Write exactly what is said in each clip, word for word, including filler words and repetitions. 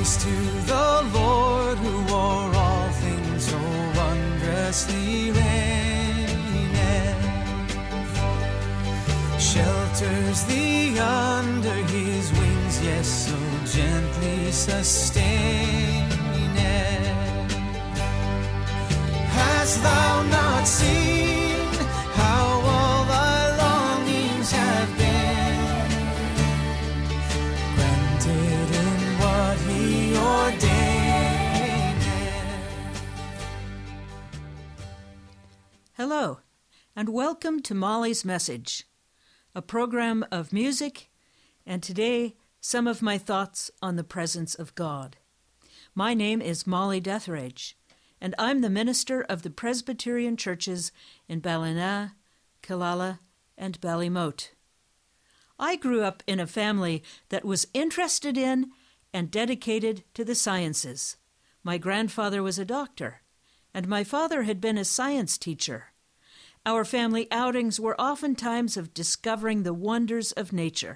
Praise to the Lord who o'er all things so wondrously reigneth, shelters thee under his wings, yes, so gently sustaineth. Hast thou not seen how all thy longings have been granted in what he ordained? Hello, and welcome to Molly's Message, a program of music, and today some of my thoughts on the presence of God. My name is Molly Detheridge, and I'm the minister of the Presbyterian churches in Ballina, Killala, and Ballymote. I grew up in a family that was interested in and dedicated to the sciences. My grandfather was a doctor, and my father had been a science teacher. Our family outings were often times of discovering the wonders of nature,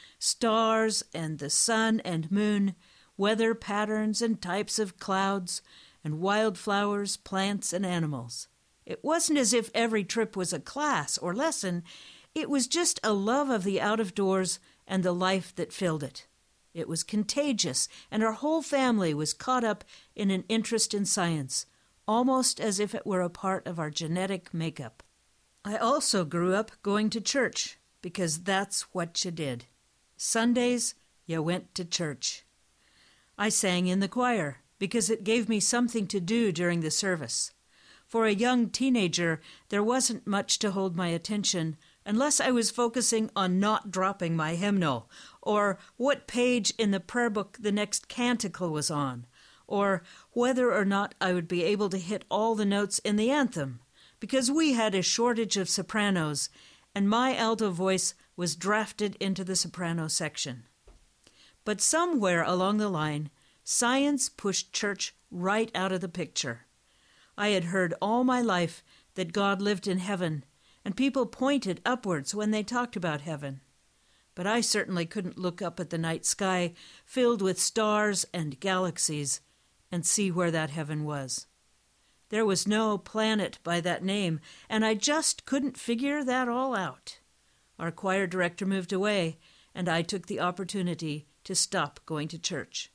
stars and the sun and moon, weather patterns and types of clouds, and wildflowers, plants, and animals. It wasn't as if every trip was a class or lesson. It was just a love of the out-of-doors and the life that filled it. It was contagious, and our whole family was caught up in an interest in science, almost as if it were a part of our genetic makeup. I also grew up going to church, because that's what you did. Sundays, you went to church. I sang in the choir, because it gave me something to do during the service. For a young teenager, there wasn't much to hold my attention unless I was focusing on not dropping my hymnal, or what page in the prayer book the next canticle was on, or whether or not I would be able to hit all the notes in the anthem, because we had a shortage of sopranos, and my alto voice was drafted into the soprano section. But somewhere along the line, science pushed church right out of the picture. I had heard all my life that God lived in heaven, and people pointed upwards when they talked about heaven. But I certainly couldn't look up at the night sky filled with stars and galaxies and see where that heaven was. There was no planet by that name, and I just couldn't figure that all out. Our choir director moved away, and I took the opportunity to stop going to church.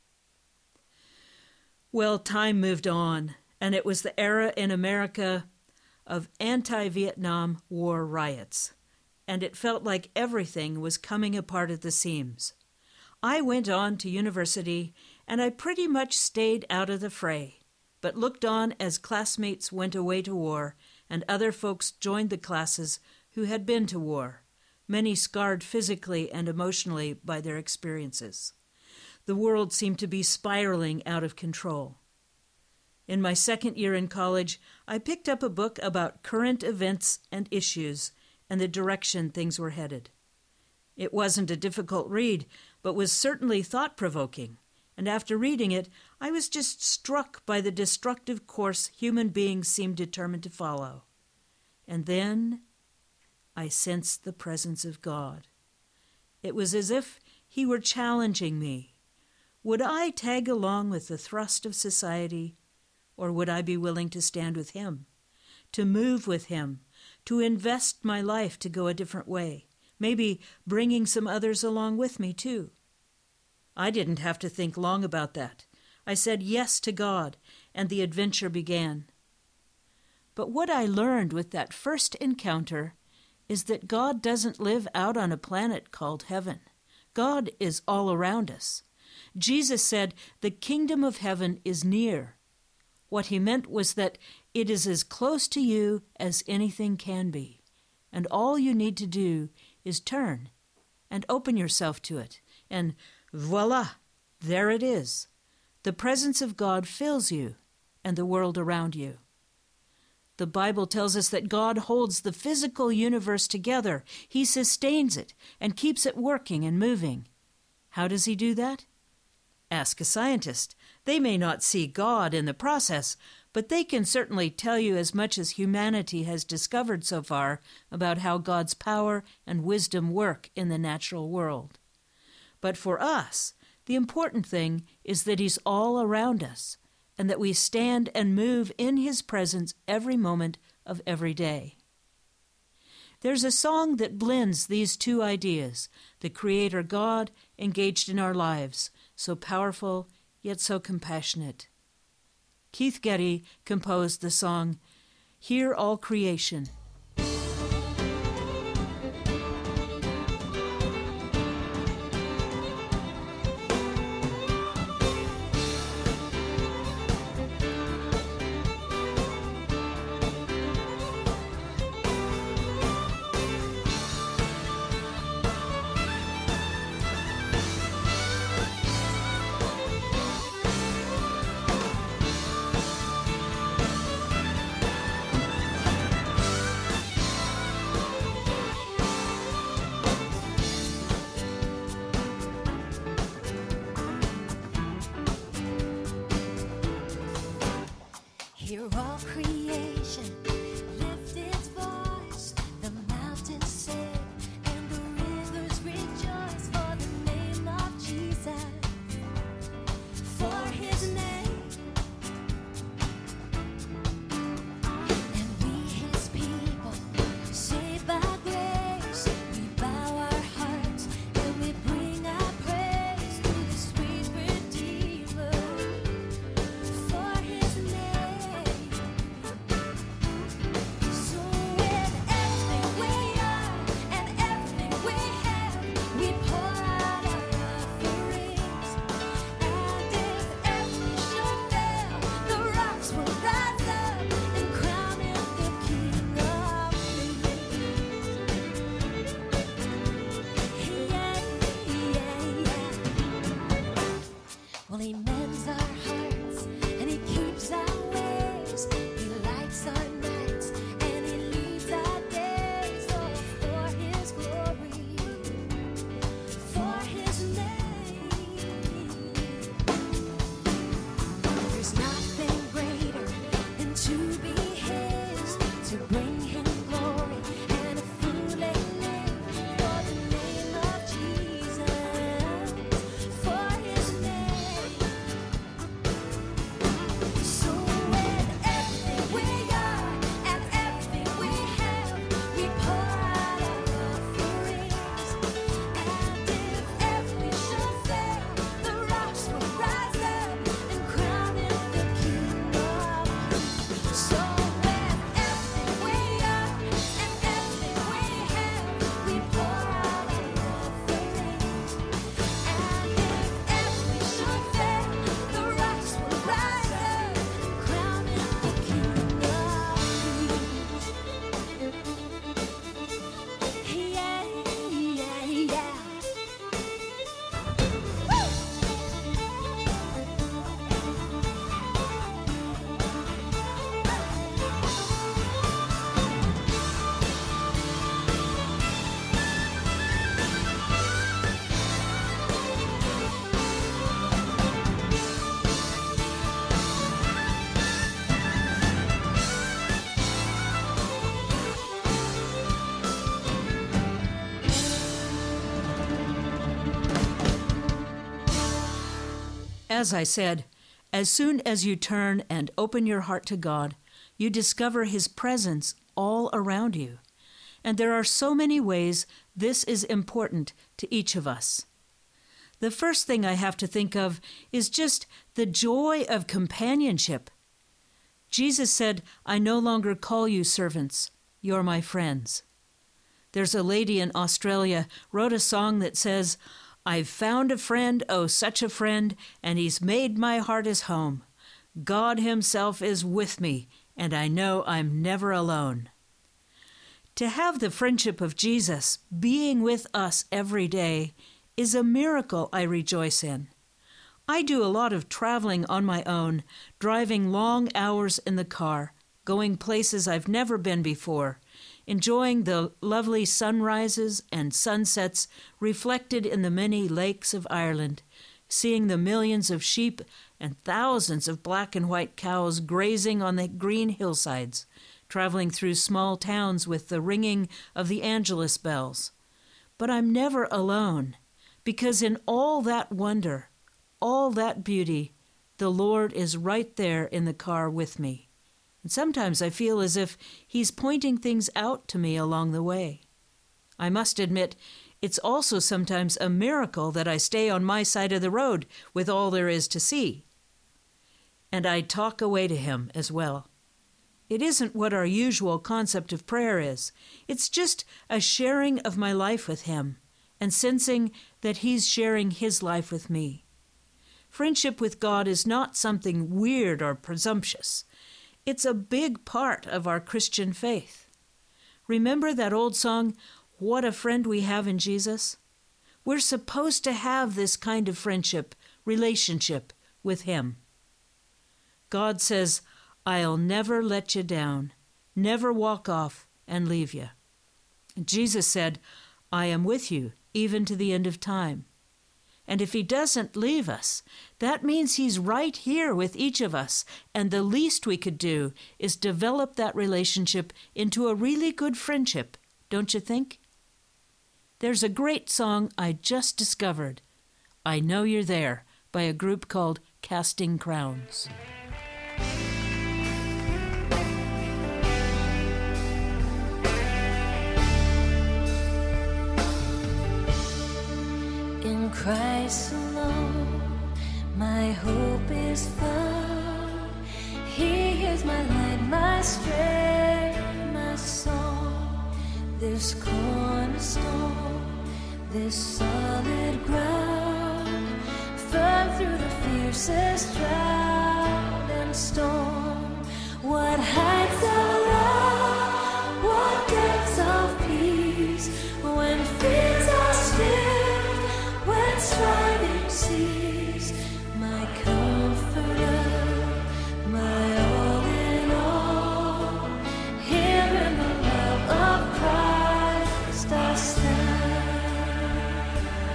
Well, time moved on, and it was the era in America of anti-Vietnam War riots, and it felt like everything was coming apart at the seams. I went on to university, and I pretty much stayed out of the fray, but looked on as classmates went away to war, and other folks joined the classes who had been to war, many scarred physically and emotionally by their experiences. The world seemed to be spiraling out of control. In my second year in college, I picked up a book about current events and issues and the direction things were headed. It wasn't a difficult read, but was certainly thought-provoking, and after reading it, I was just struck by the destructive course human beings seemed determined to follow. And then I sensed the presence of God. It was as if he were challenging me. Would I tag along with the thrust of society, or would I be willing to stand with him, to move with him, to invest my life to go a different way, maybe bringing some others along with me too? I didn't have to think long about that. I said yes to God, and the adventure began. But what I learned with that first encounter is that God doesn't live out on a planet called heaven. God is all around us. Jesus said, "The kingdom of heaven is near." What he meant was that it is as close to you as anything can be, and all you need to do is turn and open yourself to it, and voila, there it is. The presence of God fills you and the world around you. The Bible tells us that God holds the physical universe together. He sustains it and keeps it working and moving. How does he do that? Ask a scientist. They may not see God in the process, but they can certainly tell you as much as humanity has discovered so far about how God's power and wisdom work in the natural world. But for us, The important thing is that He's all around us and that we stand and move in His presence every moment of every day. There's a song that blends these two ideas, the Creator God engaged in our lives, so powerful yet so compassionate. Keith Getty composed the song, Hear All Creation. Hear all creation, lift its voice, the mountains sing, and the rivers rejoice for the name of Jesus, for His name. And we His people, saved by grace, we bow our hearts and we bring our praise to the sweet Redeemer, for His name. Well, He mends our hearts and He keeps our ways. He lights our nights and He leads our days. Oh, for His glory, for His name. There's nothing greater than to be His, to bring Him glory and a fully live for the name of Jesus, for His name. So when everything we are and everything we have, we pour out our offerings. And if every should fail, the rocks will rise up and crown Him the King of Kings. So when everything we are and everything we have, we pour out our offerings. And if every should fail, the rocks will rise up and crown Him the King of Kings. Yeah, yeah, yeah. As I said, as soon as you turn and open your heart to God, you discover His presence all around you. And there are so many ways this is important to each of us. The first thing I have to think of is just the joy of companionship. Jesus said, I no longer call you servants, you're my friends. There's a lady in Australia wrote a song that says, I've found a friend, oh such a friend, and he's made my heart his home. God Himself is with me, and I know I'm never alone. To have the friendship of Jesus being with us every day is a miracle I rejoice in. I do a lot of traveling on my own, driving long hours in the car, going places I've never been before, enjoying the lovely sunrises and sunsets reflected in the many lakes of Ireland, seeing the millions of sheep and thousands of black and white cows grazing on the green hillsides, traveling through small towns with the ringing of the Angelus bells. But I'm never alone, because in all that wonder, all that beauty, the Lord is right there in the car with me. And sometimes I feel as if He's pointing things out to me along the way. I must admit, it's also sometimes a miracle that I stay on my side of the road with all there is to see. And I talk away to Him as well. It isn't what our usual concept of prayer is. It's just a sharing of my life with Him and sensing that He's sharing His life with me. Friendship with God is not something weird or presumptuous. It's a big part of our Christian faith. Remember that old song, "What a Friend We Have in Jesus"? We're supposed to have this kind of friendship, relationship with Him. God says, "I'll never let you down, never walk off and leave you." And Jesus said, "I am with you even to the end of time." And if He doesn't leave us, that means He's right here with each of us, and the least we could do is develop that relationship into a really good friendship, don't you think? There's a great song I just discovered, "I Know You're There," by a group called Casting Crowns. In Christ alone, my hope is found. He is my light, my strength, my song. This cornerstone, this solid ground, firm through the fiercest drought and storm. What heights of love, what depths of peace, when fears are still, when striving cease, my comforter, my all in all, here in the love of Christ I stand.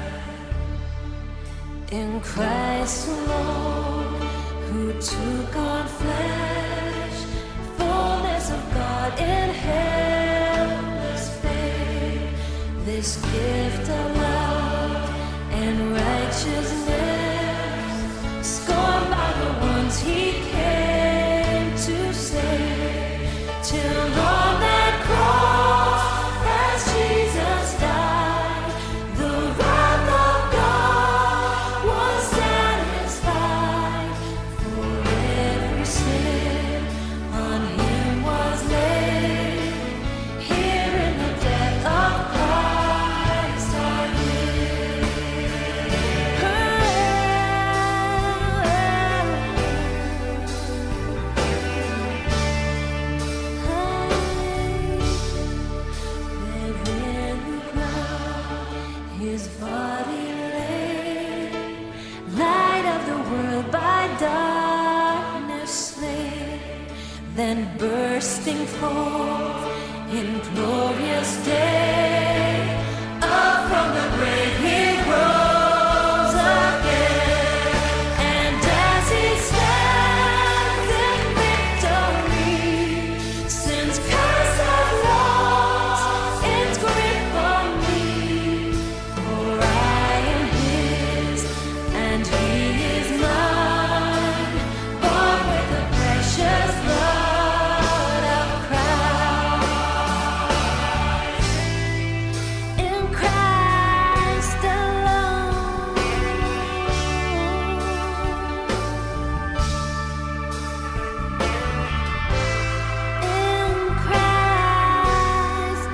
In Christ alone, who took on flesh, fullness of God in helpless babe, this gift of love and righteousness, scorned by the ones He came to save, till on that cross, as Jesus died, the wrath of God was satisfied. For every sin on Him was laid, here in the death of Christ I live. His body lay, light of the world by darkness slain, then bursting forth in glorious day, up from the grave He rose again, and as He stands in victory, sin's curse has lost its grip on me, for I am His and He is mine, bought with the precious blood of Christ. In Christ alone, in Christ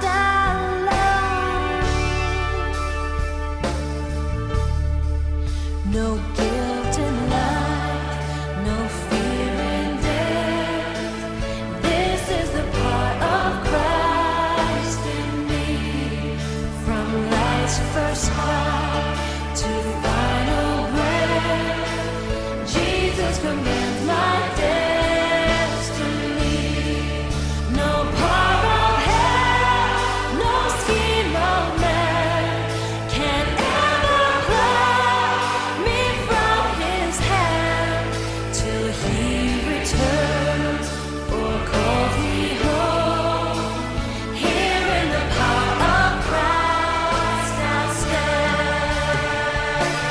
alone, no guilt in life, no fear in death. This is the part of Christ in me, from life's first cry to final breath. Jesus commands my destiny. No power of hell, no scheme of man can ever pluck me from His hand, till He returns or calls me home. Here in the power of Christ I stand.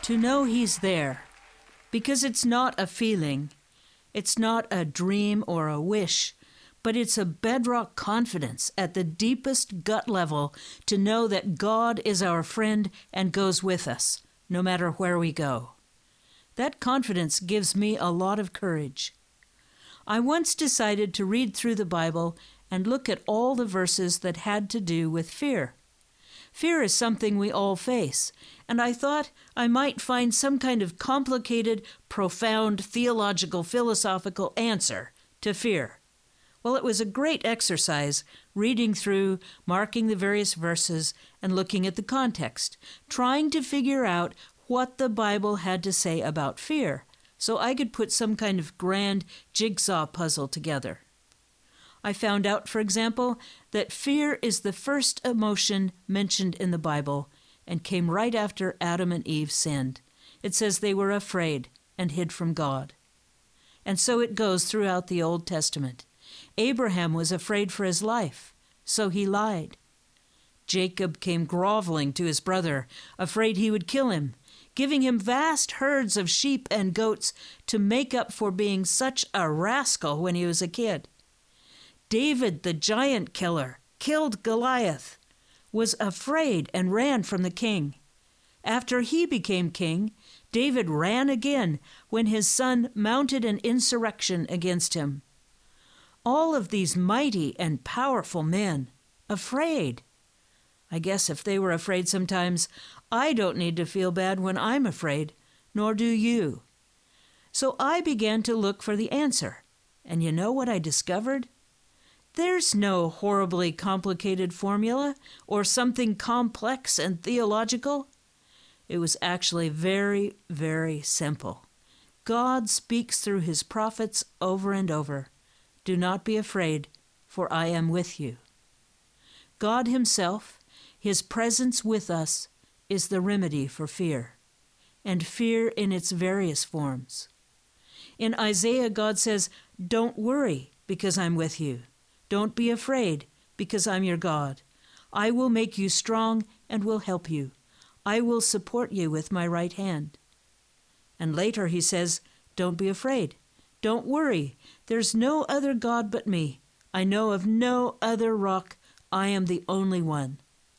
to know He's there, because it's not a feeling, it's not a dream or a wish, but it's a bedrock confidence at the deepest gut level to know that God is our friend and goes with us, no matter where we go. That confidence gives me a lot of courage. I once decided to read through the Bible and look at all the verses that had to do with fear. Fear is something we all face, and I thought I might find some kind of complicated, profound, theological, philosophical answer to fear. Well, it was a great exercise, reading through, marking the various verses, and looking at the context, trying to figure out what the Bible had to say about fear, so I could put some kind of grand jigsaw puzzle together. I found out, for example, that fear is the first emotion mentioned in the Bible and came right after Adam and Eve sinned. It says they were afraid and hid from God. And so it goes throughout the Old Testament. Abraham was afraid for his life, so he lied. Jacob came groveling to his brother, afraid he would kill him, giving him vast herds of sheep and goats to make up for being such a rascal when he was a kid. David, the giant killer, killed Goliath, was afraid and ran from the king. After he became king, David ran again when his son mounted an insurrection against him. All of these mighty and powerful men, afraid. I guess if they were afraid sometimes, I don't need to feel bad when I'm afraid, nor do you. So I began to look for the answer, and you know what I discovered? There's no horribly complicated formula or something complex and theological. It was actually very, very simple. God speaks through His prophets over and over. Do not be afraid, for I am with you. God Himself, His presence with us, is the remedy for fear, and fear in its various forms. In Isaiah, God says, "Don't worry, because I'm with you. Don't be afraid, because I'm your God. I will make you strong and will help you. I will support you with my right hand." And later He says, "Don't be afraid. Don't worry. There's no other God but me. I know of no other rock. I am the only one."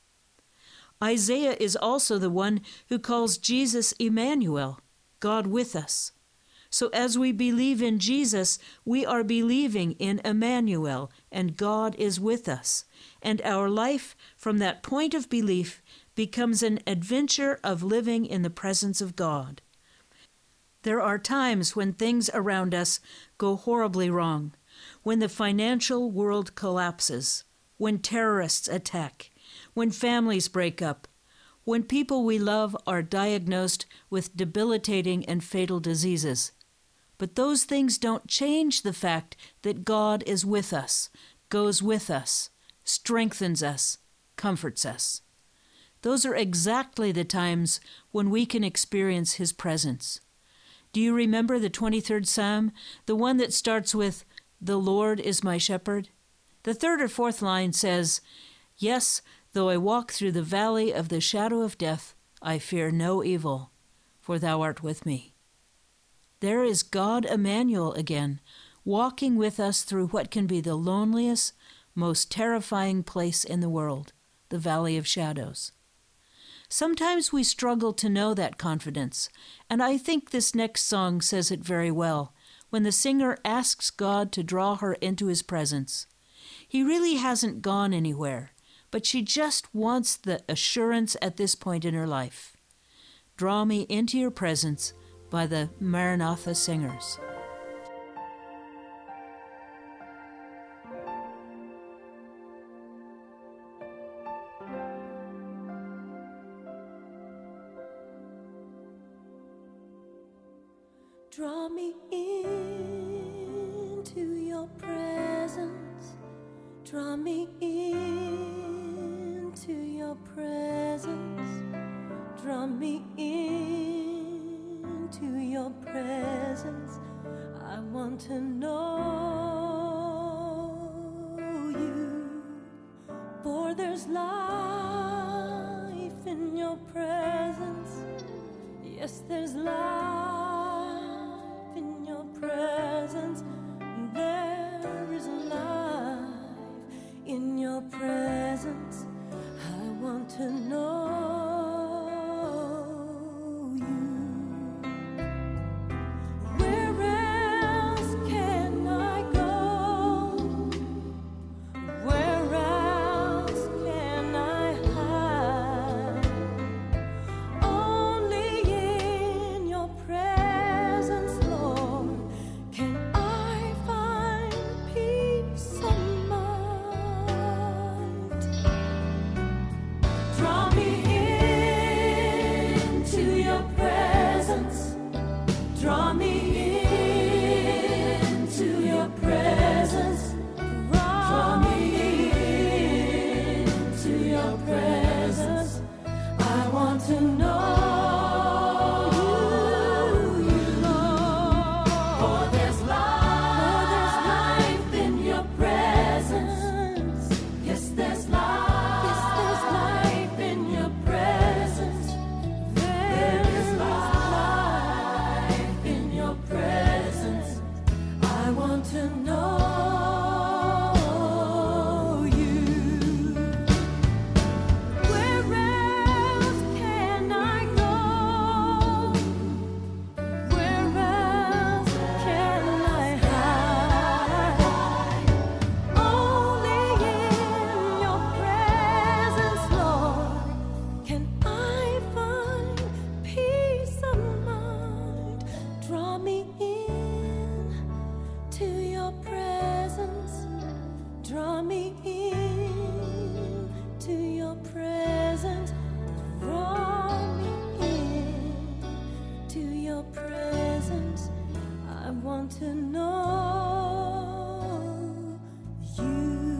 Isaiah is also the one who calls Jesus Emmanuel, God with us. So as we believe in Jesus, we are believing in Emmanuel, and God is with us. And our life from that point of belief becomes an adventure of living in the presence of God. There are times when things around us go horribly wrong, when the financial world collapses, when terrorists attack, when families break up, when people we love are diagnosed with debilitating and fatal diseases. But those things don't change the fact that God is with us, goes with us, strengthens us, comforts us. Those are exactly the times when we can experience His presence. Do you remember the twenty-third Psalm, the one that starts with, "The Lord is my shepherd"? The third or fourth line says, "Yes, though I walk through the valley of the shadow of death, I fear no evil, for thou art with me." There is God Emmanuel again, walking with us through what can be the loneliest, most terrifying place in the world, the valley of shadows. Sometimes we struggle to know that confidence, and I think this next song says it very well, when the singer asks God to draw her into His presence. He really hasn't gone anywhere, but she just wants the assurance at this point in her life. "Draw me into your presence," by the Maranatha Singers. Draw me into your presence. Draw me into your presence. Draw me into your presence. I want to know you. For there's life in your presence. Yes, there's life in your presence. There is life in your presence. I want to know you. Where else can I go? Where else can I hide? Only in your presence, Lord, can I find peace of mind. Draw me into your presence. Draw me into your presence. Draw me into your presence. I want to know you, Lord. For there's life in your presence. Yes, there's life. Yes, there's life in your presence. There is life in your presence. I want to know you. Where else can I go? Where else can I hide? Only in your presence, Lord, can I find peace of mind. Draw me in to your presence. Draw me in to your presence. Draw me in to your presence. I want to know you.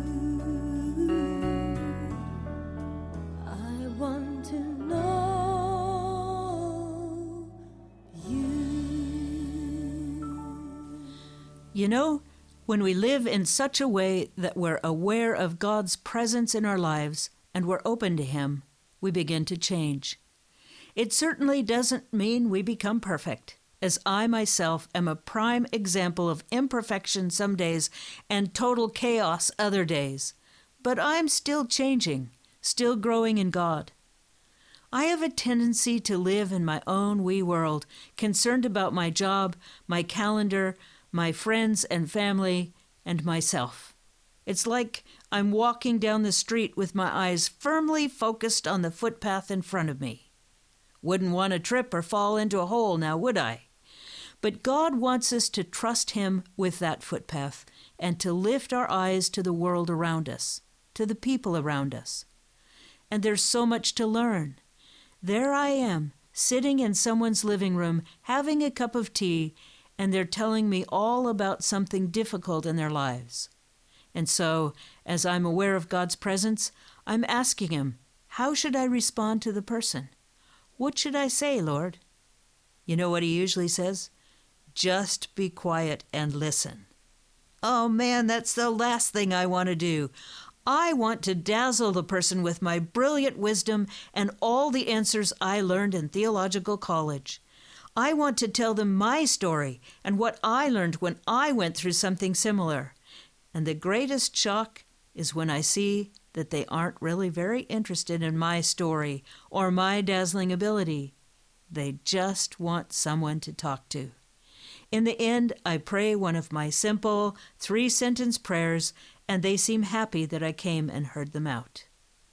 I want to know you. You know, when we live in such a way that we're aware of God's presence in our lives and we're open to Him, we begin to change. It certainly doesn't mean we become perfect, as I myself am a prime example of imperfection some days and total chaos other days. But I'm still changing, still growing in God. I have a tendency to live in my own wee world, concerned about my job, my calendar, my friends and family, and myself. It's like I'm walking down the street with my eyes firmly focused on the footpath in front of me. Wouldn't want to trip or fall into a hole now, would I? But God wants us to trust Him with that footpath and to lift our eyes to the world around us, to the people around us. And there's so much to learn. There I am, sitting in someone's living room, having a cup of tea, and they're telling me all about something difficult in their lives. And so, as I'm aware of God's presence, I'm asking Him, how should I respond to the person? What should I say, Lord? You know what He usually says? Just be quiet and listen. Oh man, that's the last thing I want to do. I want to dazzle the person with my brilliant wisdom and all the answers I learned in theological college. I want to tell them my story and what I learned when I went through something similar. And the greatest shock is when I see that they aren't really very interested in my story or my dazzling ability. They just want someone to talk to. In the end, I pray one of my simple three-sentence prayers, and they seem happy that I came and heard them out.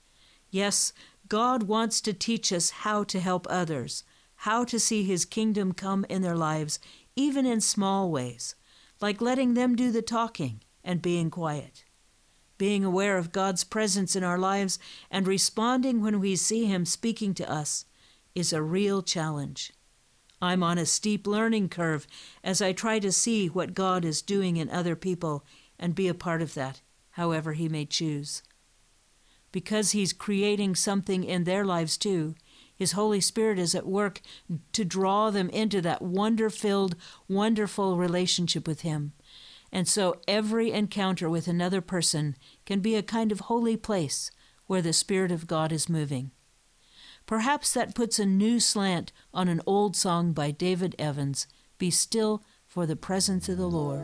Yes, God wants to teach us how to help others, how to see His kingdom come in their lives, even in small ways, like letting them do the talking and being quiet. Being aware of God's presence in our lives and responding when we see Him speaking to us is a real challenge. I'm on a steep learning curve as I try to see what God is doing in other people and be a part of that, however He may choose. Because He's creating something in their lives too, His Holy Spirit is at work to draw them into that wonder-filled, wonderful relationship with Him. And so every encounter with another person can be a kind of holy place where the Spirit of God is moving. Perhaps that puts a new slant on an old song by David Evans, Be Still for the Presence of the Lord.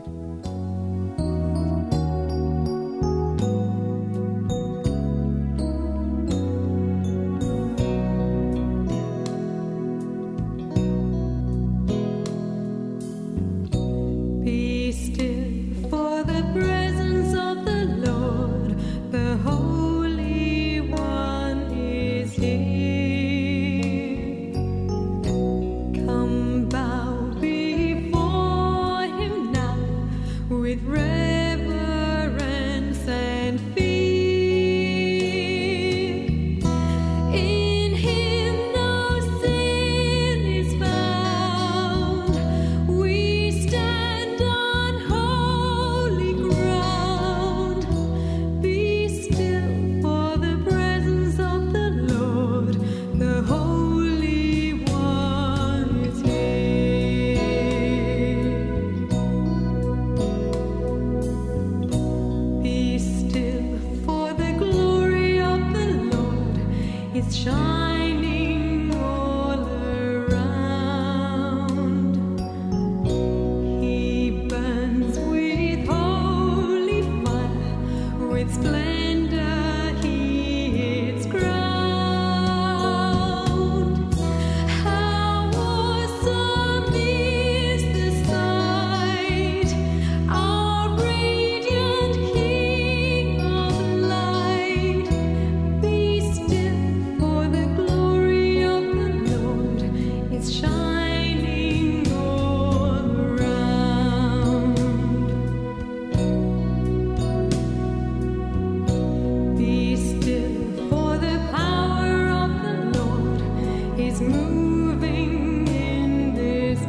Be still for the presence of the Lord, the Holy One is here. Come bow before Him now with reverence and fear. In Him no sin is found. We stand on holy ground. Be still for the presence of the Lord. The Holy One is here. Be still for the glory of the Lord is shining all around. He burns with holy fire, with splendor He hits ground. How awesome is the sight! Our radiant King of light. Be still for the glory of the Lord is shining all around. Be still for the power of the Lord is moving in this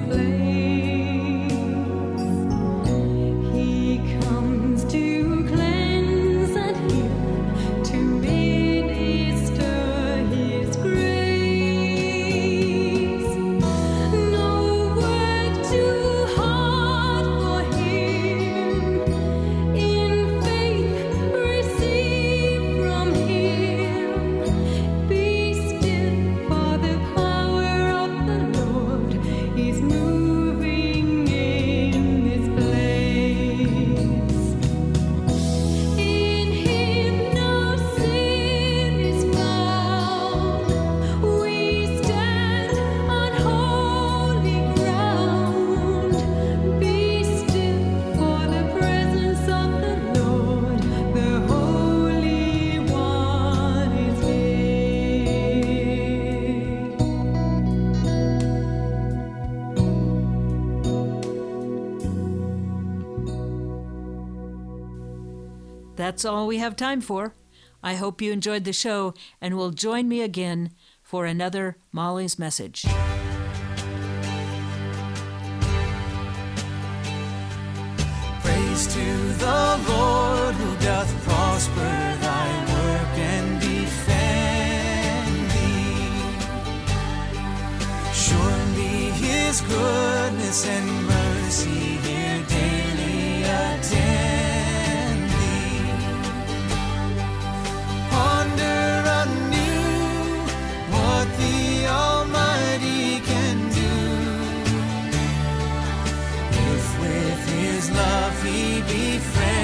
place. He comes to cleanse and heal, to minister His grace. No work too hard for Him. In faith receive from Him. Be still for the power of the Lord is moving in this place. In Him no sin is found. We stand on holy ground. Be still for the presence of the Lord. The Holy One is here. That's all we have time for. I hope you enjoyed the show and will join me again for another Molly's Message. Praise to the Lord who doth prosper thy work and defend thee. Surely His goodness and mercy here daily attend thee. Ponder anew what the Almighty can do. If with His love He befriends